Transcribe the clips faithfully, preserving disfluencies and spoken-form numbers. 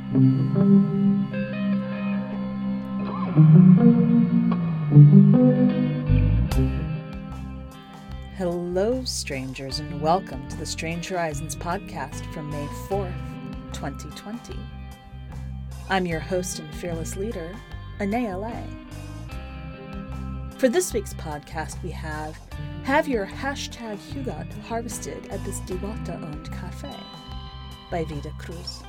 Hello, strangers, and welcome to the Strange Horizons podcast from May fourth, twenty twenty. I'm your host and fearless leader, Anea Lay. For this week's podcast, we have Have Your Hashtag Hugot Harvested at this Diwata-owned cafe by Vida Cruz.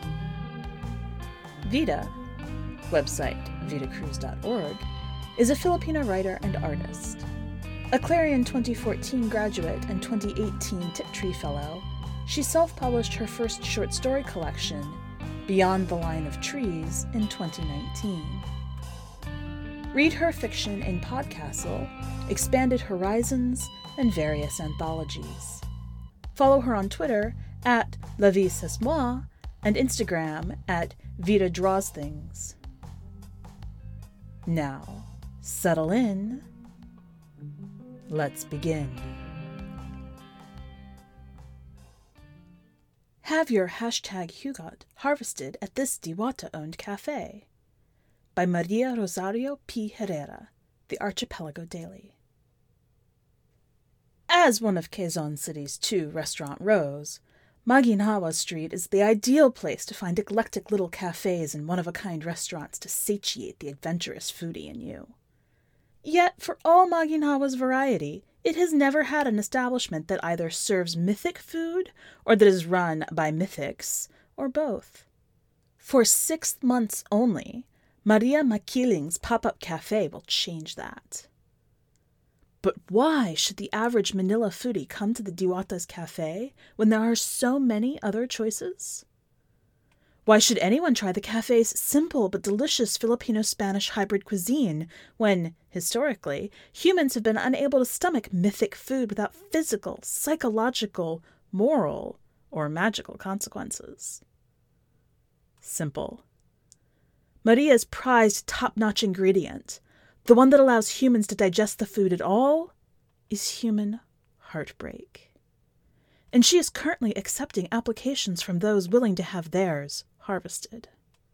Vida, website vida cruz dot org, is a Filipino writer and artist. A Clarion twenty fourteen graduate and twenty eighteen Tiptree Fellow, she self-published her first short story collection, Beyond the Line of Trees, in twenty nineteen. Read her fiction in Podcastle, Expanded Horizons, and various anthologies. Follow her on Twitter at La Vie C'est Moi and Instagram at Vida Draws Things. Now, settle in. Let's begin. Have Your Hashtag Hugot Harvested at this Diwata-owned cafe by Maria Rosario P. Herrera, The Archipelago Daily. As one of Quezon City's two restaurant rows, Maguinhawa Street is the ideal place to find eclectic little cafes and one-of-a-kind restaurants to satiate the adventurous foodie in you. Yet, for all Maguinhawa's variety, it has never had an establishment that either serves mythic food or that is run by mythics, or both. For six months only, Maria Makiling's pop-up cafe will change that. But why should the average Manila foodie come to the Diwata's cafe when there are so many other choices? Why should anyone try the cafe's simple but delicious Filipino-Spanish hybrid cuisine when, historically, humans have been unable to stomach mythic food without physical, psychological, moral, or magical consequences? Simple. Maria's prized top-notch ingredient, the one that allows humans to digest the food at all, is human heartbreak. And she is currently accepting applications from those willing to have theirs harvested.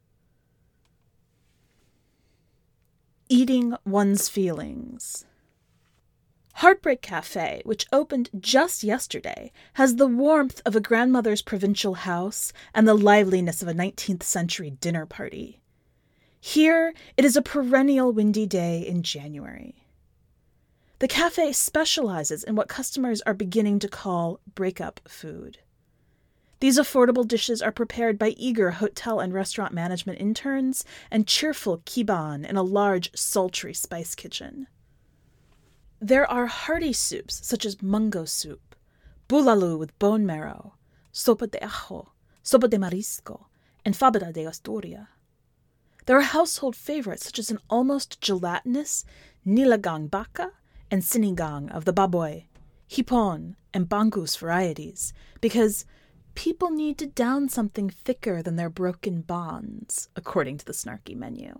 Eating one's feelings. Heartbreak Cafe, which opened just yesterday, has the warmth of a grandmother's provincial house and the liveliness of a nineteenth century dinner party. Here, it is a perennial windy day in January. The cafe specializes in what customers are beginning to call breakup food. These affordable dishes are prepared by eager hotel and restaurant management interns and cheerful kiban in a large, sultry spice kitchen. There are hearty soups such as mango soup, bulalo with bone marrow, sopa de ajo, sopa de marisco, and fabada de Asturias. There are household favorites such as an almost gelatinous nilagang baka and sinigang of the baboy, hipon, and bangus varieties, because people need to down something thicker than their broken bonds, according to the snarky menu.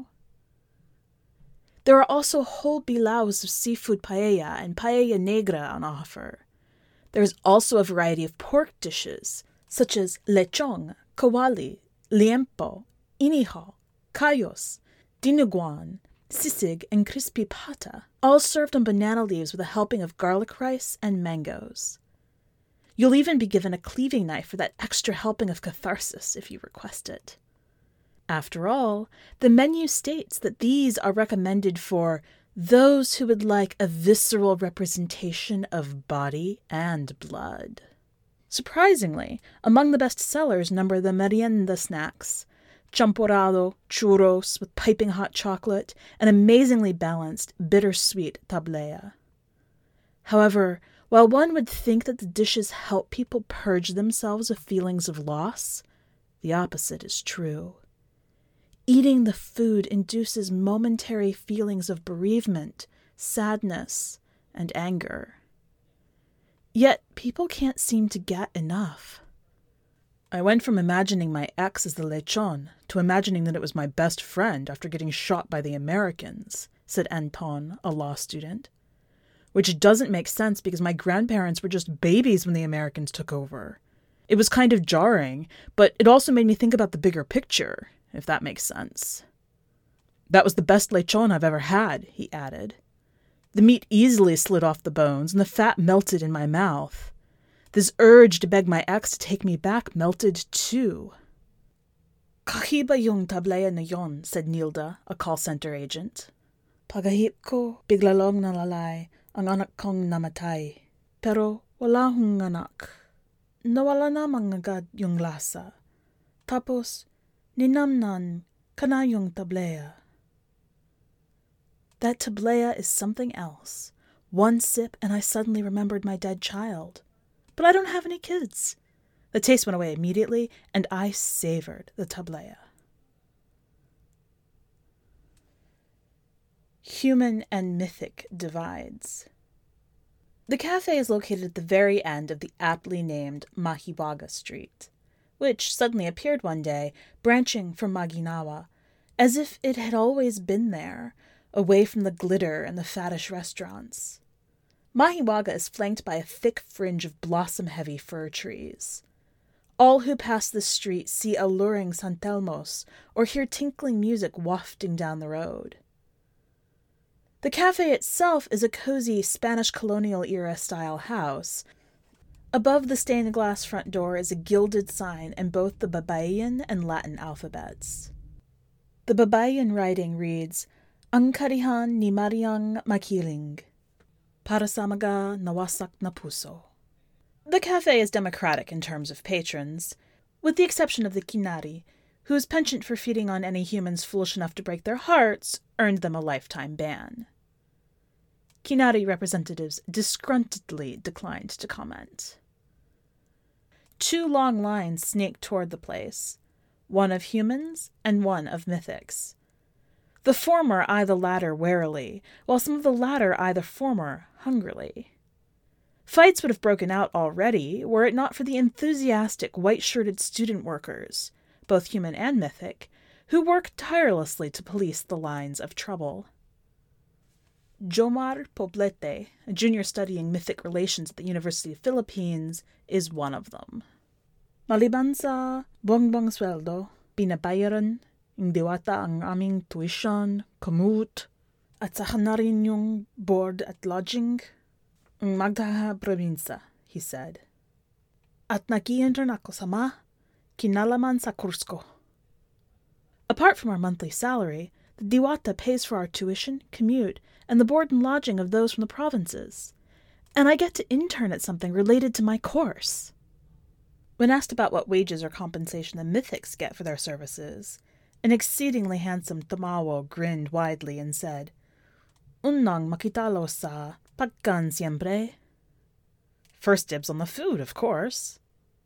There are also whole bilaos of seafood paella and paella negra on offer. There is also a variety of pork dishes, such as lechong, kawali, liempo, inihaw, kayos, dinuguan, sisig, and crispy pata, all served on banana leaves with a helping of garlic rice and mangoes. You'll even be given a cleaving knife for that extra helping of catharsis if you request it. After all, the menu states that these are recommended for those who would like a visceral representation of body and blood. Surprisingly, among the best sellers number the merienda snacks, champorado, churros with piping hot chocolate, and amazingly balanced, bittersweet tablea. However, while one would think that the dishes help people purge themselves of feelings of loss, the opposite is true. Eating the food induces momentary feelings of bereavement, sadness, and anger. Yet people can't seem to get enough. I went from imagining my ex as the lechon to imagining that it was my best friend after getting shot by the Americans, said Anton, a law student. Which doesn't make sense because my grandparents were just babies when the Americans took over. It was kind of jarring, but it also made me think about the bigger picture. if that makes sense. That was the best lechon I've ever had, he added. The meat easily slid off the bones, and the fat melted in my mouth. This urge to beg my ex to take me back melted too. Kahiba yung tablaya na yon, said Nilda, a call center agent. Pagahip ko, biglalong nalalay ang anak kong namatay. Pero wala hong anak. Nawala namang agad yung lasa. Tapos, ninamnan ka na yung tablaya. That tablaya is something else. One sip and I suddenly remembered my dead child. But I don't have any kids. The taste went away immediately, and I savored the tablaya. Human and mythic divides. The cafe is located at the very end of the aptly named Mahiwaga Street, which suddenly appeared one day, branching from Maginawa, as if it had always been there, away from the glitter and the faddish restaurants. Mahiwaga is flanked by a thick fringe of blossom-heavy fir trees. All who pass this street see alluring santelmos or hear tinkling music wafting down the road. The cafe itself is a cozy Spanish colonial-era style house. Above the stained-glass front door is a gilded sign in both the Babayan and Latin alphabets. The Babayan writing reads, Ang karihan ni Mariang Makiling, para sa mga nawasak na puso. The cafe is democratic in terms of patrons, with the exception of the Kinari, whose penchant for feeding on any humans foolish enough to break their hearts earned them a lifetime ban. Kinari representatives disgruntledly declined to comment. Two long lines snake toward the place, one of humans and one of mythics. The former eye the latter warily, while some of the latter eye the former hungrily. Fights would have broken out already were it not for the enthusiastic white-shirted student workers, both human and mythic, who work tirelessly to police the lines of trouble. Jomar Poblete, a junior studying mythic relations at the University of Philippines, is one of them. Maliban sa bongbong sweldo, binabayaran ng diwata ang aming tuition, commute, at saka na rin yung board at lodging. Ang magdaha probinsya, he said. At nag-i-intern ako sa ma, kinalaman sa course ko. Apart from our monthly salary, the diwata pays for our tuition, commute, and the board and lodging of those from the provinces. And I get to intern at something related to my course. When asked about what wages or compensation the mythics get for their services, an exceedingly handsome Tamawo grinned widely and said, Unang makitalo sa pagkan siempre. First dibs on the food, of course.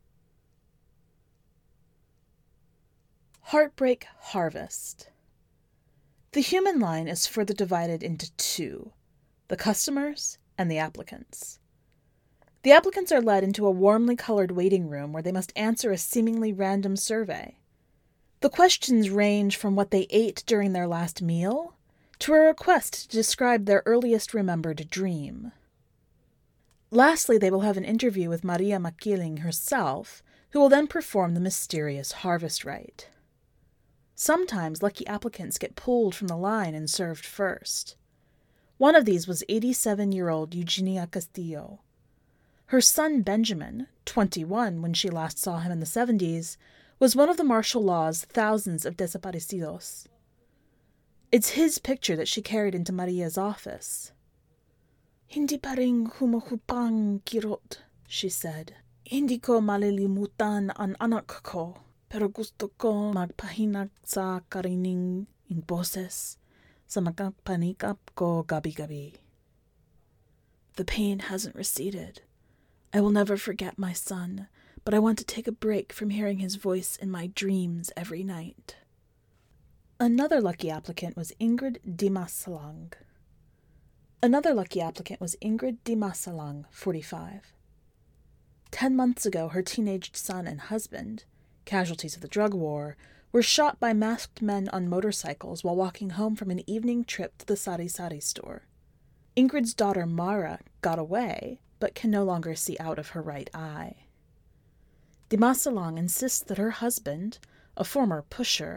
Heartbreak Harvest. The human line is further divided into two, the customers and the applicants. The applicants are led into a warmly colored waiting room where they must answer a seemingly random survey. The questions range from what they ate during their last meal to a request to describe their earliest remembered dream. Lastly, they will have an interview with Maria Makiling herself, who will then perform the mysterious harvest rite. Sometimes lucky applicants get pulled from the line and served first. One of these was eighty-seven-year-old Eugenia Castillo. Her son Benjamin, twenty-one when she last saw him in the seventies, was one of the martial law's thousands of desaparecidos. It's his picture that she carried into Maria's office. Hindi pa rin humuhupang kirot, she said. Hindi ko malilimutan ang anak ko, pero gusto ko magpahinag sa karining ng boses sa magpanikap ko gabi-gabi. The pain hasn't receded. I will never forget my son, but I want to take a break from hearing his voice in my dreams every night. Another lucky applicant was Ingrid Dimasalang. Another lucky applicant was Ingrid Dimasalang, forty-five. Ten months ago, her teenaged son and husband, casualties of the drug war, were shot by masked men on motorcycles while walking home from an evening trip to the sari-sari store. Ingrid's daughter Mara got away, but can no longer see out of her right eye. Dimasalang insists that her husband, a former pusher,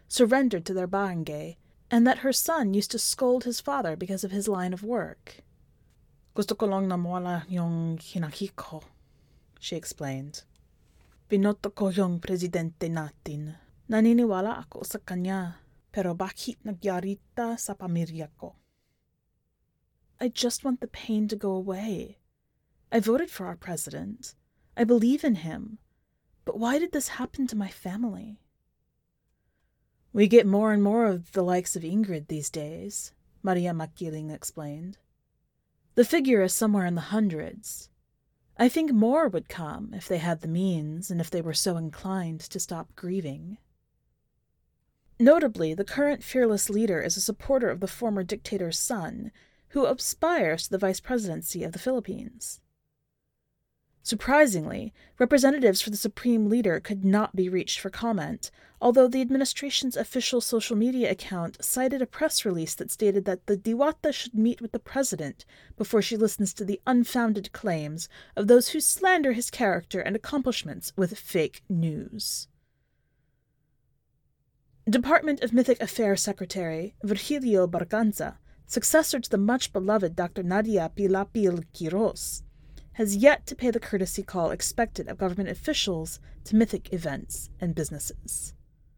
surrendered to their barangay, and that her son used to scold his father because of his line of work. "Gusto ko lang na mawala yung hinaki ko," she explained. "Binoto ko yung presidente natin. Naniniwala ako sa kanya, pero bakit nagyarita sa pamilya ko?" "I just want the pain to go away. I voted for our president. I believe in him. But why did this happen to my family?" "We get more and more of the likes of Ingrid these days," Maria Makiling explained. "The figure is somewhere in the hundreds. I think more would come if they had the means and if they were so inclined to stop grieving." Notably, the current fearless leader is a supporter of the former dictator's son, who aspires to the vice presidency of the Philippines. Surprisingly, representatives for the supreme leader could not be reached for comment, although the administration's official social media account cited a press release that stated that the Diwata should meet with the president before she listens to the unfounded claims of those who slander his character and accomplishments with fake news. Department of Mythic Affairs Secretary Virgilio Barcanza, successor to the much-beloved Doctor Nadia Pilapil Quiros, has yet to pay the courtesy call expected of government officials to mythic events and businesses.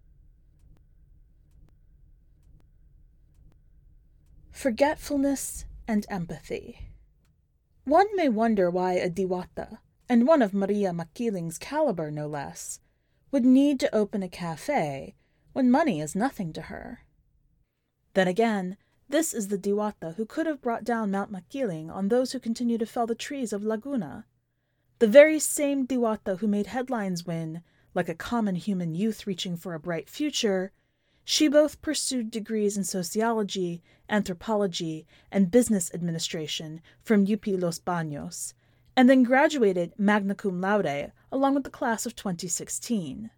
Forgetfulness and empathy. One may wonder why a Diwata, and one of Maria Makiling's caliber no less, would need to open a cafe when money is nothing to her. Then again, this is the Diwata who could have brought down Mount Makiling on those who continue to fell the trees of Laguna. The very same Diwata who made headlines when, like a common human youth reaching for a bright future, she both pursued degrees in sociology, anthropology, and business administration from U P Los Baños, and then graduated magna cum laude along with the class of twenty sixteen.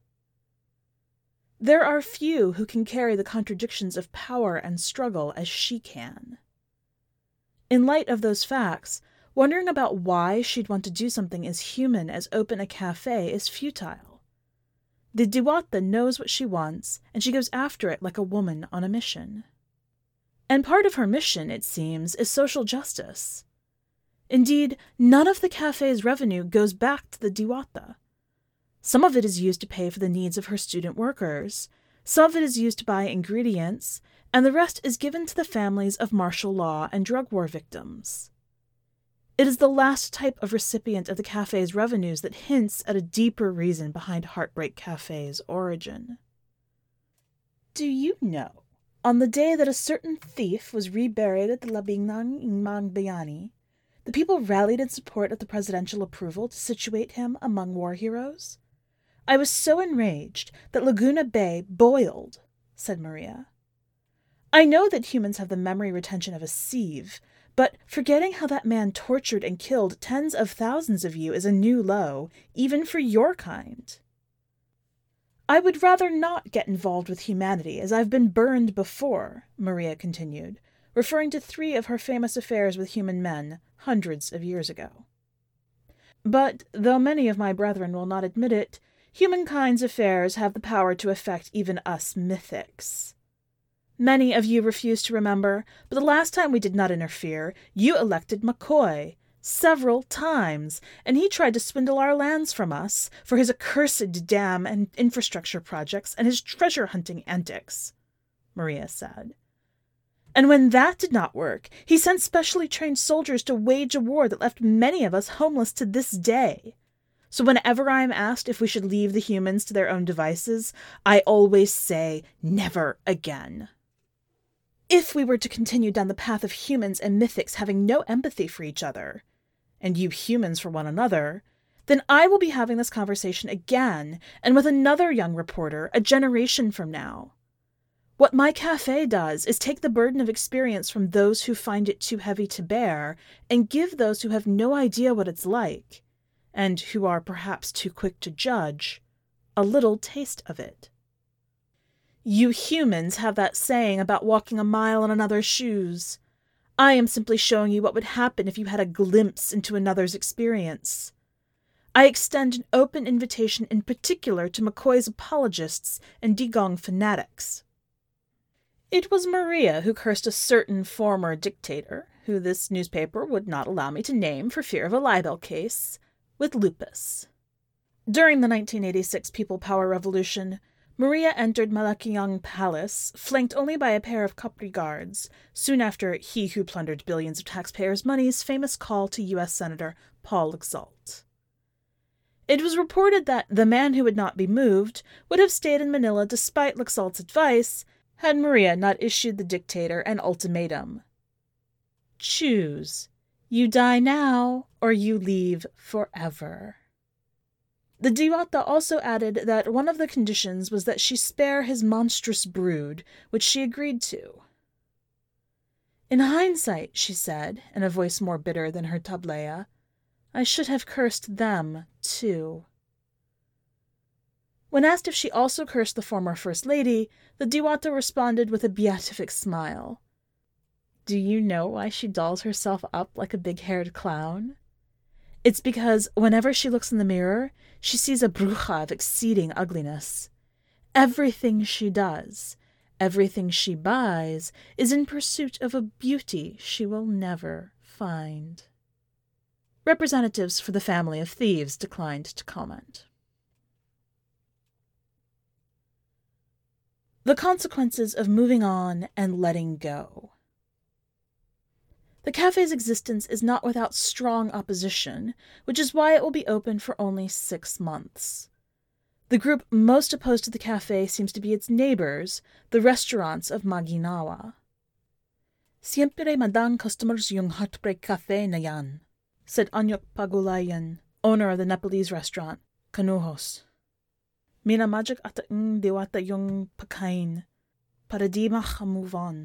There are few who can carry the contradictions of power and struggle as she can. In light of those facts, wondering about why she'd want to do something as human as open a cafe is futile. The Diwata knows what she wants, and she goes after it like a woman on a mission. And part of her mission, it seems, is social justice. Indeed, none of the cafe's revenue goes back to the Diwata. Some of it is used to pay for the needs of her student workers, some of it is used to buy ingredients, and the rest is given to the families of martial law and drug war victims. It is the last type of recipient of the cafe's revenues that hints at a deeper reason behind Heartbreak Cafe's origin. Do you know, on the day that a certain thief was reburied at the Labinang in Magbayani, the people rallied in support of the presidential approval to situate him among war heroes? I was so enraged that Laguna Bay boiled, said Maria. I know that humans have the memory retention of a sieve, but forgetting how that man tortured and killed tens of thousands of you is a new low, even for your kind. I would rather not get involved with humanity, as I've been burned before, Maria continued, referring to three of her famous affairs with human men hundreds of years ago. But, though many of my brethren will not admit it, humankind's affairs have the power to affect even us mythics. Many of you refuse to remember, but the last time we did not interfere, you elected McCoy, several times, and he tried to swindle our lands from us for his accursed dam and infrastructure projects and his treasure-hunting antics, Maria said. And when that did not work, he sent specially trained soldiers to wage a war that left many of us homeless to this day. So whenever I am asked if we should leave the humans to their own devices, I always say, never again. If we were to continue down the path of humans and mythics having no empathy for each other, and you humans for one another, then I will be having this conversation again, and with another young reporter, a generation from now. What my cafe does is take the burden of experience from those who find it too heavy to bear, and give those who have no idea what it's like, and who are perhaps too quick to judge, a little taste of it. You humans have that saying about walking a mile in another's shoes. I am simply showing you what would happen if you had a glimpse into another's experience. I extend an open invitation in particular to McCoy's apologists and Digong fanatics. It was Maria who cursed a certain former dictator, who this newspaper would not allow me to name for fear of a libel case, with lupus. During the nineteen eighty-six People Power Revolution, Maria entered Malacanang Palace, flanked only by a pair of Capri guards, soon after he who plundered billions of taxpayers' money's famous call to U S Senator Paul Lixalt. It was reported that the man who would not be moved would have stayed in Manila despite Lixalt's advice, had Maria not issued the dictator an ultimatum. Choose. You die now, or you leave forever. The Diwata also added that one of the conditions was that she spare his monstrous brood, which she agreed to. In hindsight, she said, in a voice more bitter than her tablea, I should have cursed them, too. When asked if she also cursed the former First Lady, the Diwata responded with a beatific smile. Do you know why she dolls herself up like a big-haired clown? It's because whenever she looks in the mirror, she sees a bruja of exceeding ugliness. Everything she does, everything she buys, is in pursuit of a beauty she will never find. Representatives for the family of thieves declined to comment. The consequences of moving on and letting go. The cafe's existence is not without strong opposition, which is why it will be open for only six months. The group most opposed to the cafe seems to be its neighbors, the restaurants of Maguinao. Siempre madang customers yung Heartbreak Cafe na yan, said Anyok Pagulayan, owner of the Nepalese restaurant, Kanuhos. Minamajik ata ng diwata yung pagkain, para di maka-move on.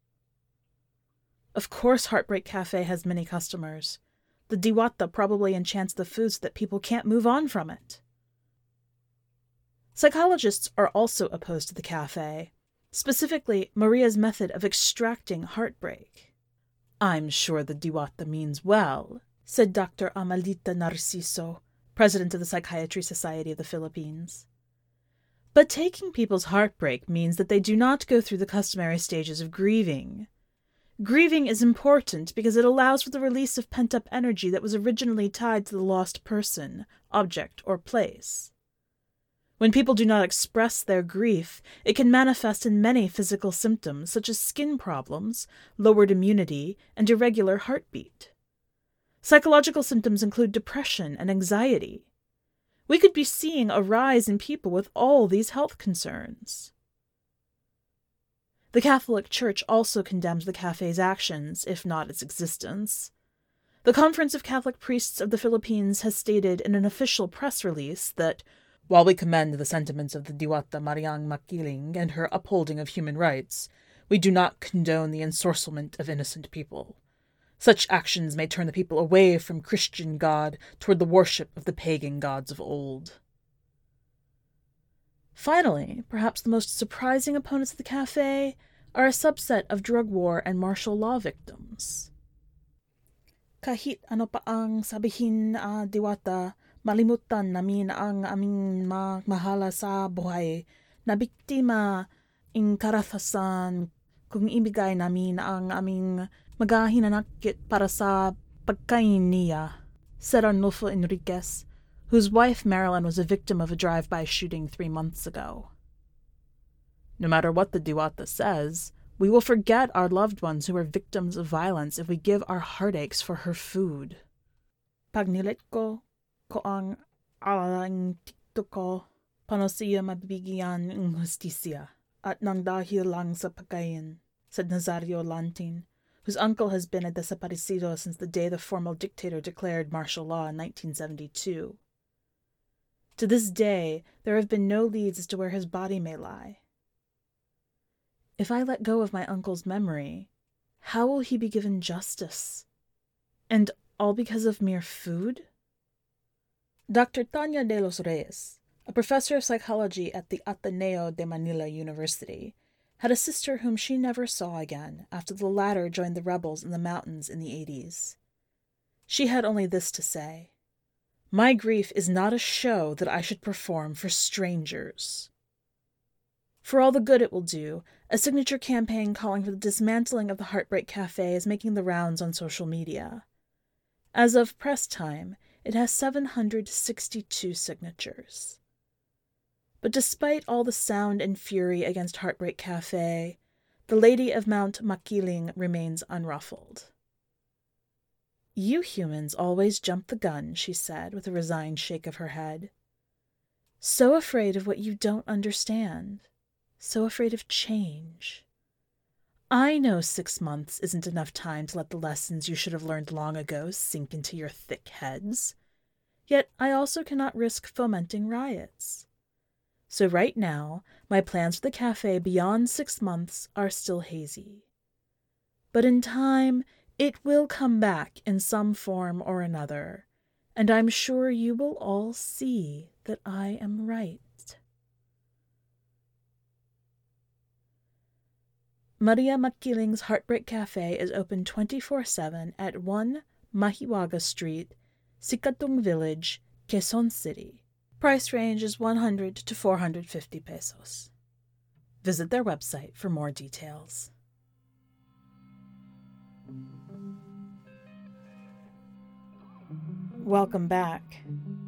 Of course Heartbreak Cafe has many customers. The Diwata probably enchants the food so that people can't move on from it. Psychologists are also opposed to the cafe, specifically Maria's method of extracting heartbreak. I'm sure the Diwata means well, said Doctor Amalita Narciso, president of the Psychiatry Society of the Philippines. But taking people's heartbreak means that they do not go through the customary stages of grieving. Grieving is important because it allows for the release of pent-up energy that was originally tied to the lost person, object, or place. When people do not express their grief, it can manifest in many physical symptoms such as skin problems, lowered immunity, and irregular heartbeat. Psychological symptoms include depression and anxiety. We could be seeing a rise in people with all these health concerns. The Catholic Church also condemns the cafe's actions, if not its existence. The Conference of Catholic Priests of the Philippines has stated in an official press release that, while we commend the sentiments of the Diwata Mariang Makiling and her upholding of human rights, we do not condone the ensorcelment of innocent people. Such actions may turn the people away from Christian God toward the worship of the pagan gods of old. Finally, perhaps the most surprising opponents of the cafe are a subset of drug war and martial law victims. Kahit ano pa ang sabihin a uh, Diwata, malimutan namin ang aming mahala sa buhay na biktima ng karatasan kung ibigay namin ang aming magahinanakit para sa pagkain niya, said Arnulfo Enriquez, whose wife Marilyn was a victim of a drive-by shooting three months ago. No matter what the Diwata says, we will forget our loved ones who are victims of violence if we give our heartaches for her food. Pagnilit ko, ko ang alalang tikto ko, paano siya mabibigyan ng hustisya, at nang dahil lang sa pagkain, said Nazario Lantin, whose uncle has been a desaparecido since the day the formal dictator declared martial law in nineteen seventy-two. To this day, there have been no leads as to where his body may lie. If I let go of my uncle's memory, how will he be given justice? And all because of mere food? Doctor Tanya de los Reyes, a professor of psychology at the Ateneo de Manila University, had a sister whom she never saw again after the latter joined the rebels in the mountains in the eighties. She had only this to say: My grief is not a show that I should perform for strangers. For all the good it will do, a signature campaign calling for the dismantling of the Heartbreak Cafe is making the rounds on social media. As of press time, it has seven hundred sixty-two signatures. But despite all the sound and fury against Heartbreak Cafe, the Lady of Mount Makiling remains unruffled. "You humans always jump the gun," she said, with a resigned shake of her head. "So afraid of what you don't understand. So afraid of change. I know six months isn't enough time to let the lessons you should have learned long ago sink into your thick heads. Yet I also cannot risk fomenting riots. So right now, my plans for the cafe beyond six months are still hazy. But in time, it will come back in some form or another, and I'm sure you will all see that I am right." Maria Makiling's Heartbreak Cafe is open twenty-four seven at one Mahiwaga Street, Sikatong Village, Quezon City. Price range is one hundred to four hundred fifty pesos. Visit their website for more details. Welcome back.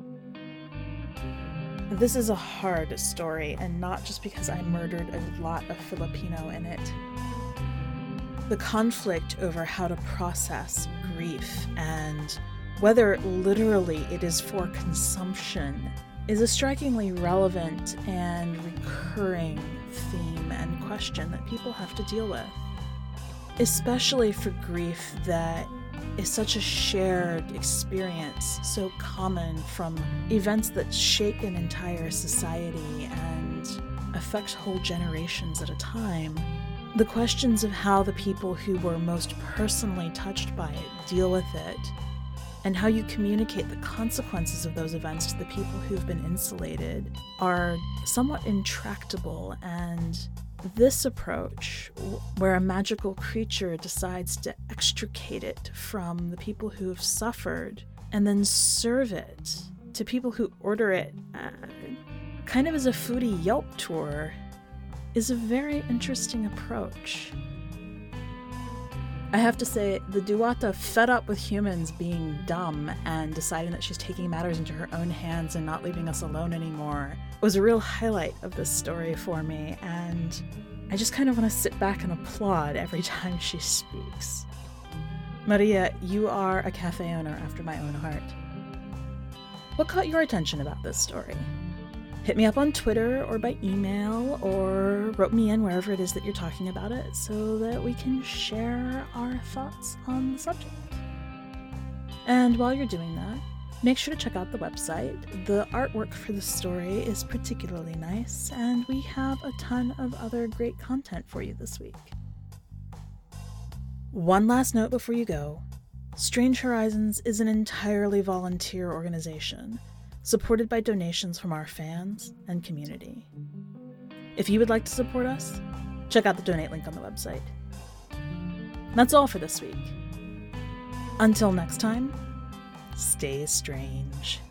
This is a hard story, and not just because I murdered a lot of Filipino in it. The conflict over how to process grief and whether literally it is for consumption is a strikingly relevant and recurring theme and question that people have to deal with, especially for grief that is such a shared experience, so common from events that shake an entire society and affect whole generations at a time. The questions of how the people who were most personally touched by it deal with it, and how you communicate the consequences of those events to the people who've been insulated, are somewhat intractable. And this approach, where a magical creature decides to extricate it from the people who have suffered and then serve it to people who order it, uh, kind of as a foodie Yelp tour, is a very interesting approach. I have to say, the Diwata, fed up with humans being dumb and deciding that she's taking matters into her own hands and not leaving us alone anymore, was a real highlight of this story for me, and I just kind of want to sit back and applaud every time she speaks. Maria, you are a cafe owner after my own heart. What caught your attention about this story? Hit me up on Twitter or by email, or rope me in wherever it is that you're talking about it, so that we can share our thoughts on the subject. And while you're doing that, make sure to check out the website. The artwork for the story is particularly nice, and we have a ton of other great content for you this week. One last note before you go. Strange Horizons is an entirely volunteer organization, supported by donations from our fans and community. If you would like to support us, check out the donate link on the website. That's all for this week. Until next time, stay strange.